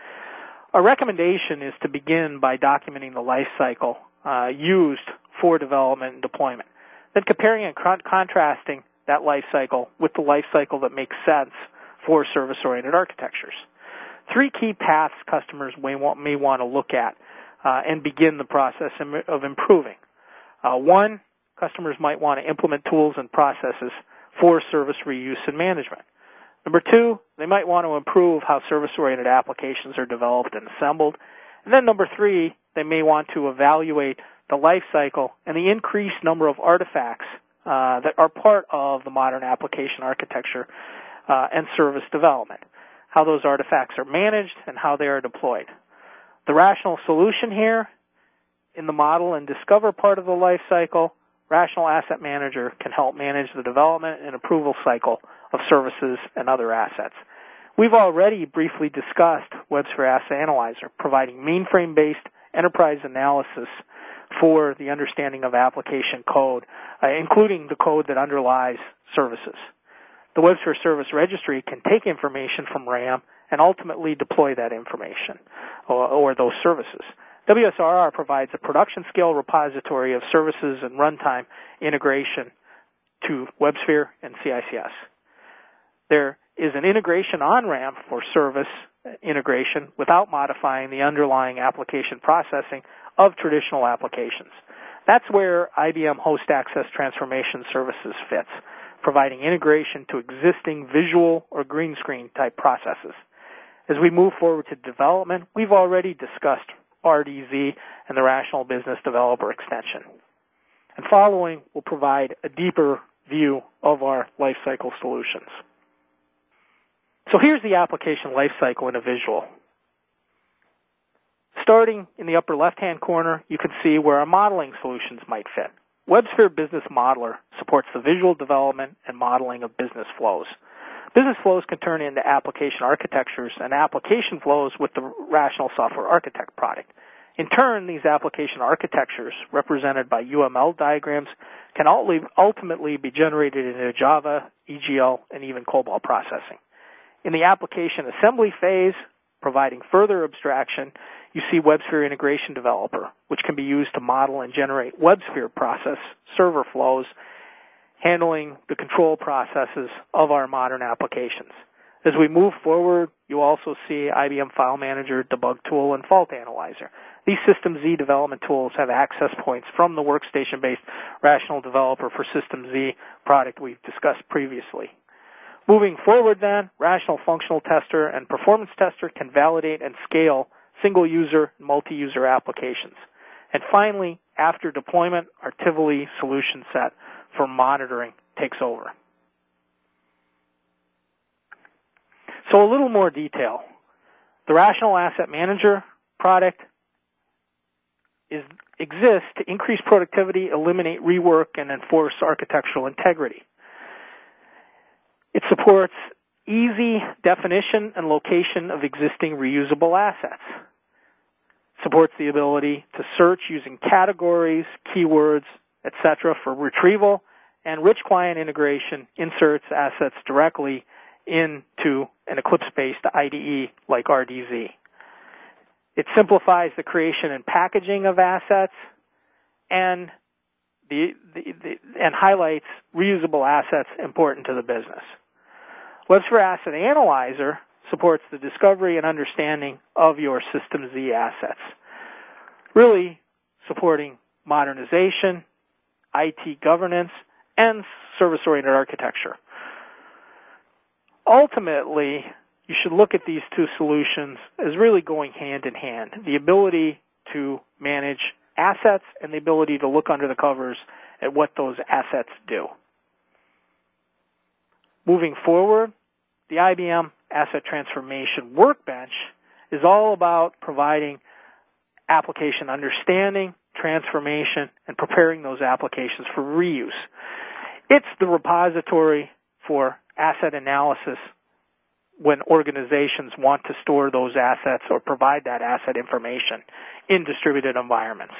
Our recommendation is to begin by documenting the life cycle uh, used for development and deployment, then comparing and con- contrasting that life cycle with the life cycle that makes sense for service-oriented architectures. Three key paths customers may want, may want to look at uh, and begin the process of improving. Uh, one, customers might want to implement tools and processes for service reuse and management. Number two, they might want to improve how service-oriented applications are developed and assembled. And then number three, they may want to evaluate the life cycle and the increased number of artifacts uh, that are part of the modern application architecture uh, and service development, how those artifacts are managed and how they are deployed. The rational solution here in the model and discover part of the life cycle, Rational Asset Manager can help manage the development and approval cycle of services and other assets. We've already briefly discussed WebSphere Asset Analyzer, providing mainframe-based enterprise analysis for the understanding of application code, uh, including the code that underlies services. The WebSphere Service Registry can take information from RAM and ultimately deploy that information or, or those services. W S R R provides a production-scale repository of services and runtime integration to WebSphere and C I C S. There is an integration on-ramp for service integration without modifying the underlying application processing of traditional applications. That's where I B M Host Access Transformation Services fits, providing integration to existing visual or green screen type processes. As we move forward to development, we've already discussed R D Z and the Rational Business Developer Extension. And following will provide a deeper view of our lifecycle solutions. So here's the application lifecycle in a visual. Starting in the upper left-hand corner, you can see where our modeling solutions might fit. WebSphere Business Modeler supports the visual development and modeling of business flows. Business flows can turn into application architectures and application flows with the Rational Software Architect product. In turn, these application architectures, represented by U M L diagrams, can ultimately be generated into Java, E G L, and even COBOL processing. In the application assembly phase, providing further abstraction, you see WebSphere Integration Developer, which can be used to model and generate WebSphere process server flows, handling the control processes of our modern applications. As we move forward, you also see I B M File Manager, Debug Tool, and Fault Analyzer. These System Z development tools have access points from the workstation-based Rational Developer for System Z product we've discussed previously. Moving forward then, Rational Functional Tester and Performance Tester can validate and scale single-user and multi-user applications. And finally, after deployment, our Tivoli solution set for monitoring takes over. So a little more detail. The Rational Asset Manager product is, exists to increase productivity, eliminate rework, and enforce architectural integrity. It supports easy definition and location of existing reusable assets. Supports the ability to search using categories, keywords, et cetera for retrieval, and rich client integration inserts assets directly into an Eclipse-based I D E like R D Z. It simplifies the creation and packaging of assets and the, the, the and highlights reusable assets important to the business. WebSphere Asset Analyzer supports the discovery and understanding of your System Z assets, really supporting modernization, I T governance, and service-oriented architecture. Ultimately, you should look at these two solutions as really going hand in hand. The ability to manage assets and the ability to look under the covers at what those assets do. Moving forward, the I B M Asset Transformation Workbench is all about providing application understanding, transformation, and preparing those applications for reuse. It's the repository for asset analysis when organizations want to store those assets or provide that asset information in distributed environments.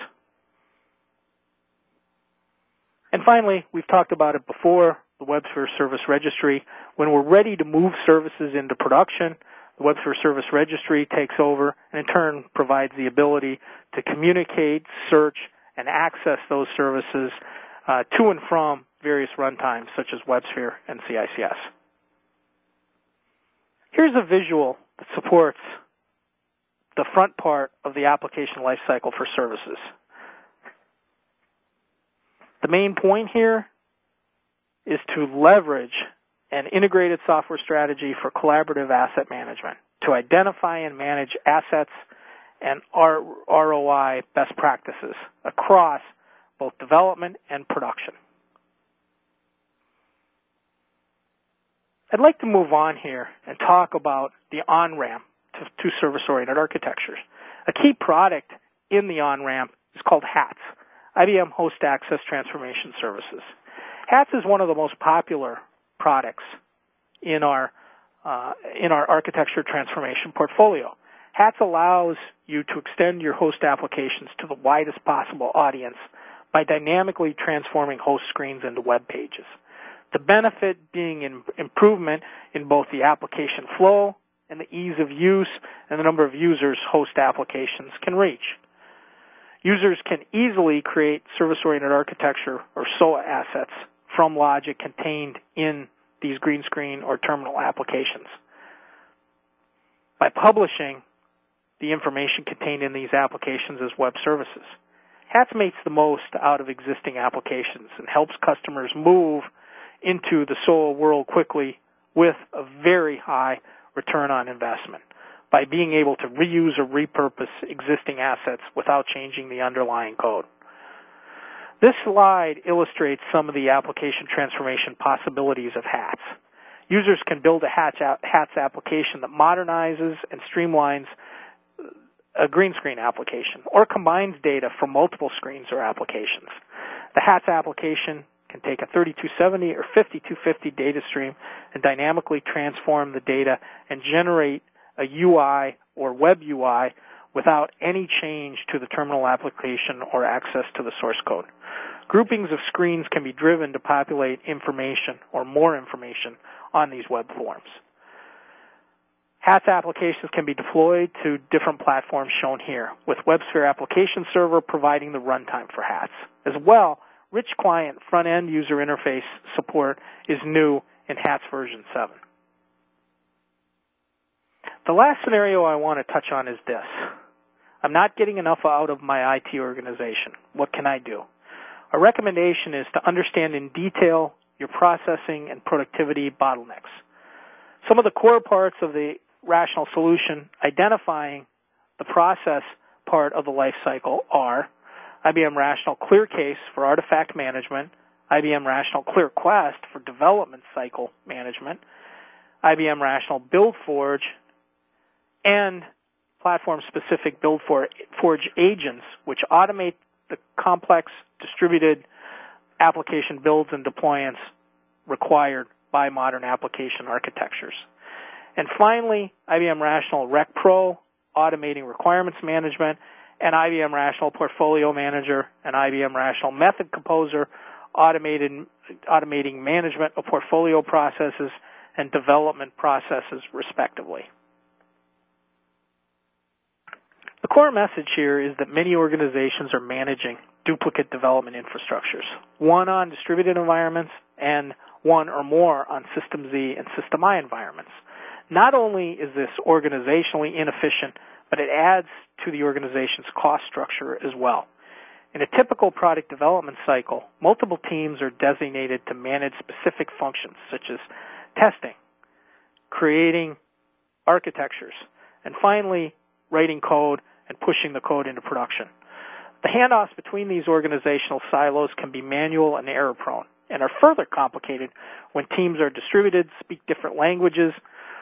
And finally, we've talked about it before, the WebSphere Service Registry. When we're ready to move services into production, the WebSphere Service Registry takes over and in turn provides the ability to communicate, search, and access those services uh, to and from various runtimes such as WebSphere and C I C S. Here's a visual that supports the front part of the application lifecycle for services. The main point here is to leverage an integrated software strategy for collaborative asset management to identify and manage assets and R O I best practices across both development and production. I'd like to move on here and talk about the on-ramp to, to service-oriented architectures. A key product in the on-ramp is called HATS, I B M Host Access Transformation Services. HATS is one of the most popular products in our uh, in our architecture transformation portfolio. HATS allows you to extend your host applications to the widest possible audience by dynamically transforming host screens into web pages. The benefit being an improvement in both the application flow and the ease of use and the number of users host applications can reach. Users can easily create service-oriented architecture or S O A assets from logic contained in these green screen or terminal applications. By publishing the information contained in these applications as web services, HATS makes the most out of existing applications and helps customers move into the S O A world quickly with a very high return on investment by being able to reuse or repurpose existing assets without changing the underlying code. This slide illustrates some of the application transformation possibilities of HATS. Users can build a HATS application that modernizes and streamlines a green screen application or combines data from multiple screens or applications. The HATS application can take a thirty-two seventy or fifty-two fifty data stream and dynamically transform the data and generate a U I or web U I without any change to the terminal application or access to the source code. Groupings of screens can be driven to populate information or more information on these web forms. HATS applications can be deployed to different platforms shown here, with WebSphere Application Server providing the runtime for HATS. As well, rich client front-end user interface support is new in HATS version seven. The last scenario I want to touch on is this. I'm not getting enough out of my I T organization. What can I do? Our recommendation is to understand in detail your processing and productivity bottlenecks. Some of the core parts of the rational solution identifying the process part of the life cycle are I B M Rational ClearCase for artifact management, I B M Rational ClearQuest for development cycle management, I B M Rational BuildForge, and platform-specific BuildForge agents, which automate the complex distributed application builds and deployments required by modern application architectures. And finally, I B M Rational RecPro, automating requirements management, and I B M Rational Portfolio Manager and I B M Rational Method Composer, automated, automating management of portfolio processes and development processes, respectively. The core message here is that many organizations are managing duplicate development infrastructures, one on distributed environments and one or more on System Z and System I environments. Not only is this organizationally inefficient, but it adds to the organization's cost structure as well. In a typical product development cycle, multiple teams are designated to manage specific functions such as testing, creating architectures, and finally, writing code and pushing the code into production. The handoffs between these organizational silos can be manual and error-prone. and are further complicated when teams are distributed, speak different languages,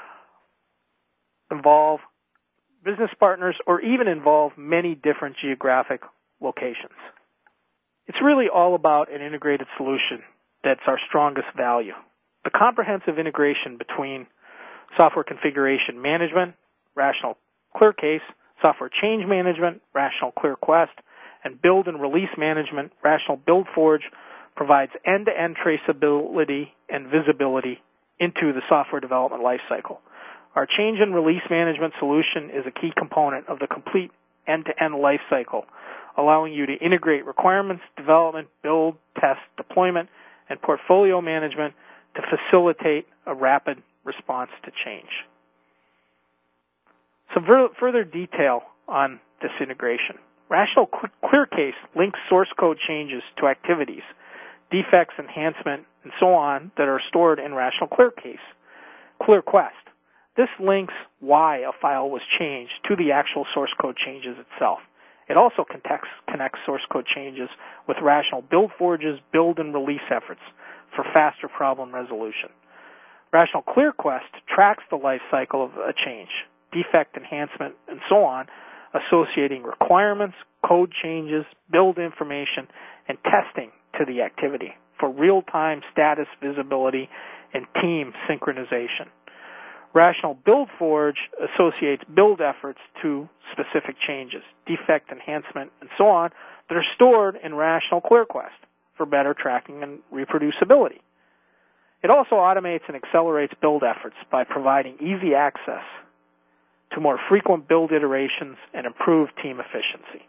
involve business partners, or even involve many different geographic locations. It's really all about an integrated solution that's our strongest value. The comprehensive integration between software configuration management, Rational ClearCase, software change management, Rational ClearQuest, and build and release management, Rational BuildForge, provides end-to-end traceability and visibility into the software development lifecycle. Our change and release management solution is a key component of the complete end-to-end lifecycle, allowing you to integrate requirements, development, build, test, deployment, and portfolio management to facilitate a rapid response to change. Some ver- further detail on this integration. Rational ClearCase links source code changes to activities, defects, enhancement, and so on that are stored in Rational ClearCase. ClearQuest. This links why a file was changed to the actual source code changes itself. It also connects, connects source code changes with Rational BuildForge's build and release efforts for faster problem resolution. Rational ClearQuest tracks the life cycle of a change, defect enhancement, and so on, associating requirements, code changes, build information, and testing to the activity for real-time status visibility and team synchronization. Rational BuildForge associates build efforts to specific changes, defect enhancement, and so on that are stored in Rational ClearQuest for better tracking and reproducibility. It also automates and accelerates build efforts by providing easy access to more frequent build iterations and improved team efficiency.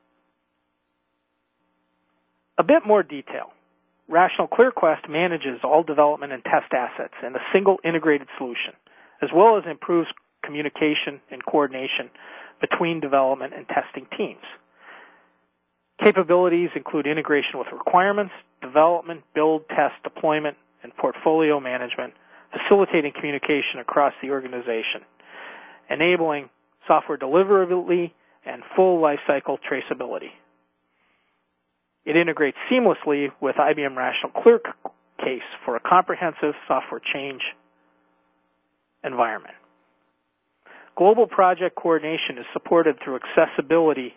A bit more detail. Rational ClearQuest manages all development and test assets in a single integrated solution, as well as improves communication and coordination between development and testing teams. Capabilities include integration with requirements, development, build, test, deployment, and portfolio management, facilitating communication across the organization, enabling software deliverability and full lifecycle traceability. It integrates seamlessly with I B M Rational ClearCase for a comprehensive software change environment. Global project coordination is supported through accessibility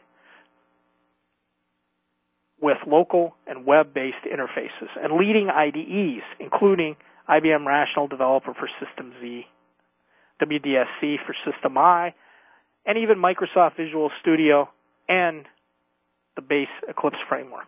with local and web-based interfaces and leading I D Es, including I B M Rational Developer for System Z, W D S C for System I, and even Microsoft Visual Studio and the base Eclipse framework.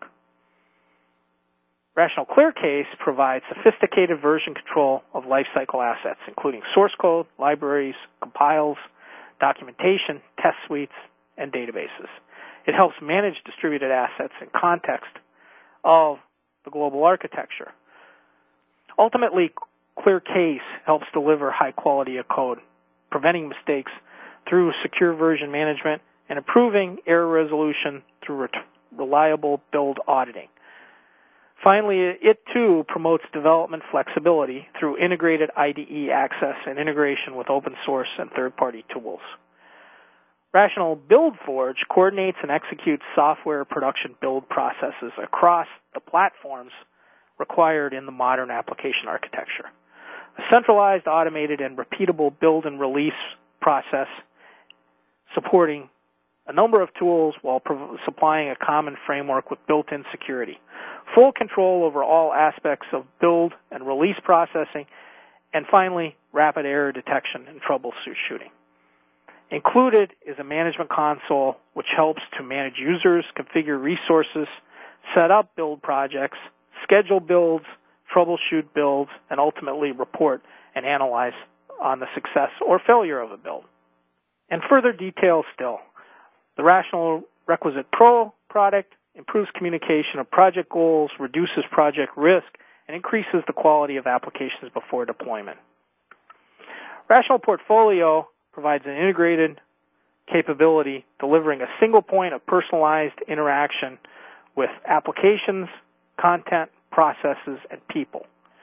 Rational ClearCase provides sophisticated version control of lifecycle assets, including source code, libraries, compiles, documentation, test suites, and databases. It helps manage distributed assets in context of the global architecture. Ultimately, ClearCase helps deliver high quality of code, preventing mistakes through secure version management and improving error resolution through re- reliable build auditing. Finally, it too promotes development flexibility through integrated I D E access and integration with open source and third-party tools. Rational BuildForge coordinates and executes software production build processes across the platforms required in the modern application architecture. A centralized, automated, and repeatable build and release process supporting a number of tools while prov- supplying a common framework with built-in security. Full control over all aspects of build and release processing, and finally, rapid error detection and troubleshooting. Included is a management console which helps to manage users, configure resources, set up build projects, schedule builds, troubleshoot builds, and ultimately report and analyze on the success or failure of a build. And further details still. The Rational Requisite Pro product improves communication of project goals, reduces project risk, and increases the quality of applications before deployment. Rational Portfolio provides an integrated capability, delivering a single point of personalized interaction with applications, content, processes, and people.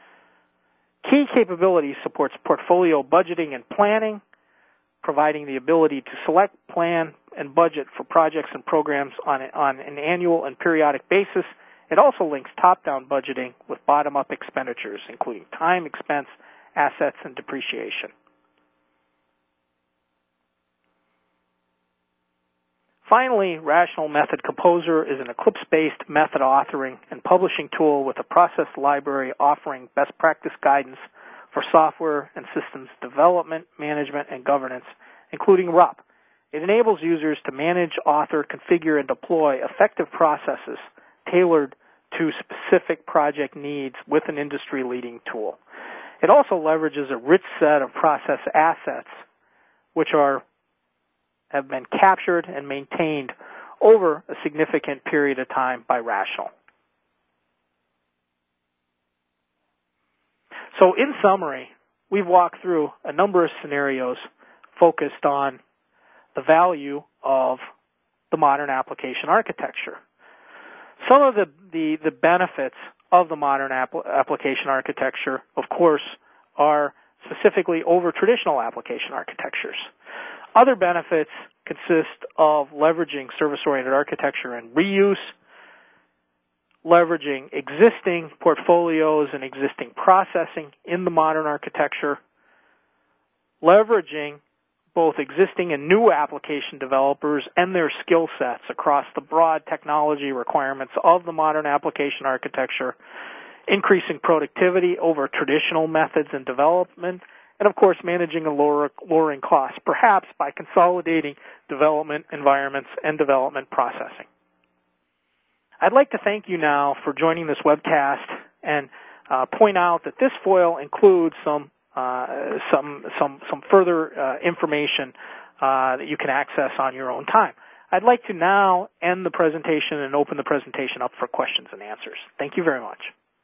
Key capability supports portfolio budgeting and planning, providing the ability to select, plan, and budget for projects and programs on, on an annual and periodic basis, It also links top-down budgeting with bottom-up expenditures, including time, expense, assets, and depreciation. Finally, Rational Method Composer is an Eclipse-based method authoring and publishing tool with a process library offering best practice guidance for software and systems development, management, and governance, including R U P. It enables users to manage, author, configure, and deploy effective processes tailored to specific project needs with an industry-leading tool. It also leverages a rich set of process assets, which are have been captured and maintained over a significant period of time by Rational. So in summary, we've walked through a number of scenarios focused on the value of the modern application architecture. Some of the, the, the benefits of the modern app, application architecture, of course, are specifically over traditional application architectures. Other benefits consist of leveraging service-oriented architecture and reuse, leveraging existing portfolios and existing processing in the modern architecture, leveraging both existing and new application developers and their skill sets across the broad technology requirements of the modern application architecture, increasing productivity over traditional methods and development, and of course managing a lower, lowering costs, perhaps by consolidating development environments and development processing. I'd like to thank you now for joining this webcast and uh, point out that this foil includes some uh, some some some further uh, information uh, that you can access on your own time. I'd like to now end the presentation and open the presentation up for questions and answers. Thank you very much.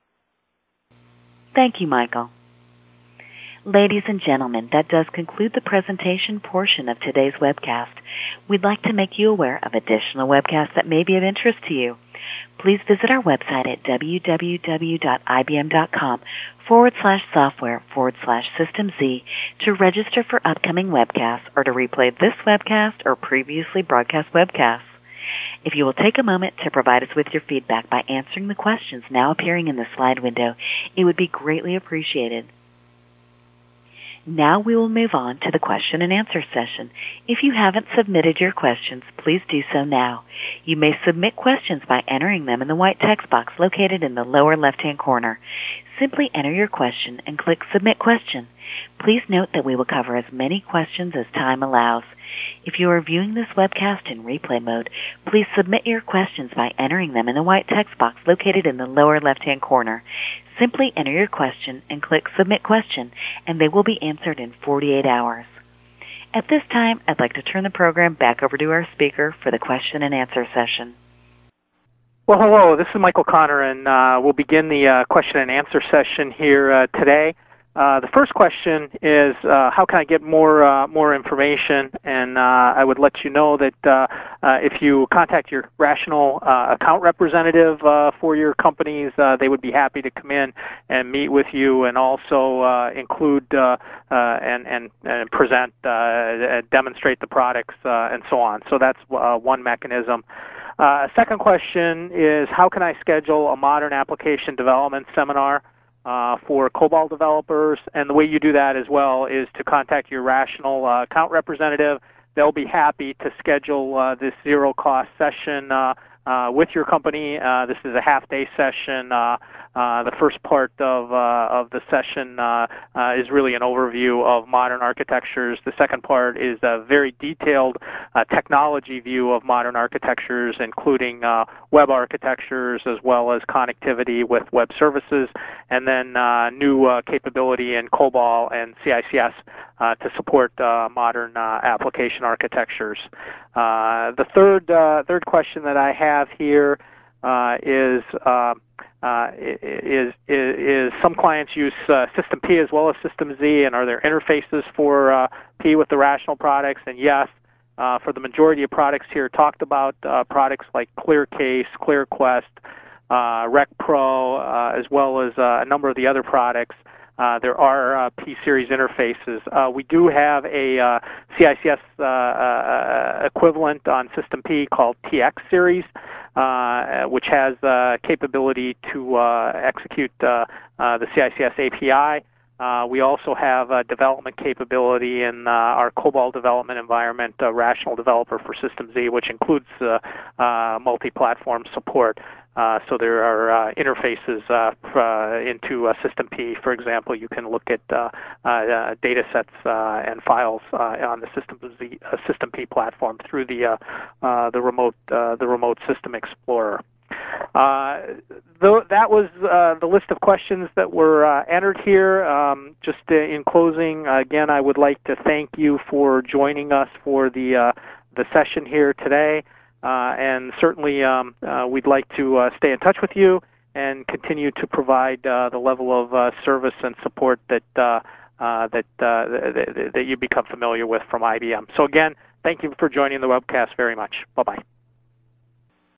Thank you, Michael. Ladies and gentlemen, that does conclude the presentation portion of today's webcast. We'd like to make you aware of additional webcasts that may be of interest to you. Please visit our website at www.ibm.com forward slash software forward slash system Z to register for upcoming webcasts or to replay this webcast or previously broadcast webcasts. If you will take a moment to provide us with your feedback by answering the questions now appearing in the slide window, it would be greatly appreciated. Now we will move on to the question and answer session. If you haven't submitted your questions, please do so now. You may submit questions by entering them in the white text box located in the lower left-hand corner. Simply enter your question and click Submit Question. Please note that we will cover as many questions as time allows. If you are viewing this webcast in replay mode, please submit your questions by entering them in the white text box located in the lower left-hand corner. Simply enter your question and click Submit Question, and they will be answered in forty-eight hours. At this time, I'd like to turn the program back over to our speaker for the question and answer session. Well, hello, this is Michael Connor, and uh, we'll begin the uh, question and answer session here uh, today. Uh, the first question is, uh, how can I get more uh, more information? And uh, I would let you know that uh, uh, if you contact your Rational uh, account representative uh, for your companies, uh, they would be happy to come in and meet with you and also uh, include uh, uh, and, and, and present, uh, demonstrate the products, uh, and so on. So that's uh, one mechanism. Uh, second question is, how can I schedule a modern application development seminar Uh, for COBOL developers? And the way you do that as well is to contact your Rational uh, account representative. They'll be happy to schedule uh, this zero-cost session uh, uh, with your company. Uh, this is a half-day session. Uh, uh, the first part of, uh, of the session uh, uh, is really an overview of modern architectures. The second part is a very detailed uh, technology view of modern architectures, including uh, web architectures as well as connectivity with web services, and then uh, new uh, capability in COBOL and C I C S uh, to support uh, modern uh, application architectures. Uh, the third uh, third question that I have here uh, is, uh, uh, is, is is some clients use uh, System P as well as System Z, and are there interfaces for uh, P with the Rational products? And yes, uh, for the majority of products here talked about, uh, products like ClearCase, ClearQuest, uh, RecPro, uh, as well as uh, a number of the other products, Uh, there are uh, P-Series interfaces. Uh, we do have a uh, C I C S uh, uh, equivalent on System P called T X Series, uh, which has uh, capability to uh, execute uh, uh, the C I C S A P I. Uh, we also have uh, development capability in uh, our COBOL development environment, uh, Rational Developer for System Z, which includes uh, uh, multi-platform support. Uh, so there are uh, interfaces uh, uh, into uh, System P. For example, you can look at uh, uh, data sets uh, and files uh, on the System Z, uh, System P platform through the uh, uh, the remote uh, the remote System Explorer. Uh, th that was uh, the list of questions that were uh, entered here. Um, just uh, in closing, uh, again, I would like to thank you for joining us for the uh, the session here today, uh, and certainly um, uh, we'd like to uh, stay in touch with you and continue to provide uh, the level of uh, service and support that uh, uh, that, uh, that that you become familiar with from I B M. So again, thank you for joining the webcast very much. Bye bye.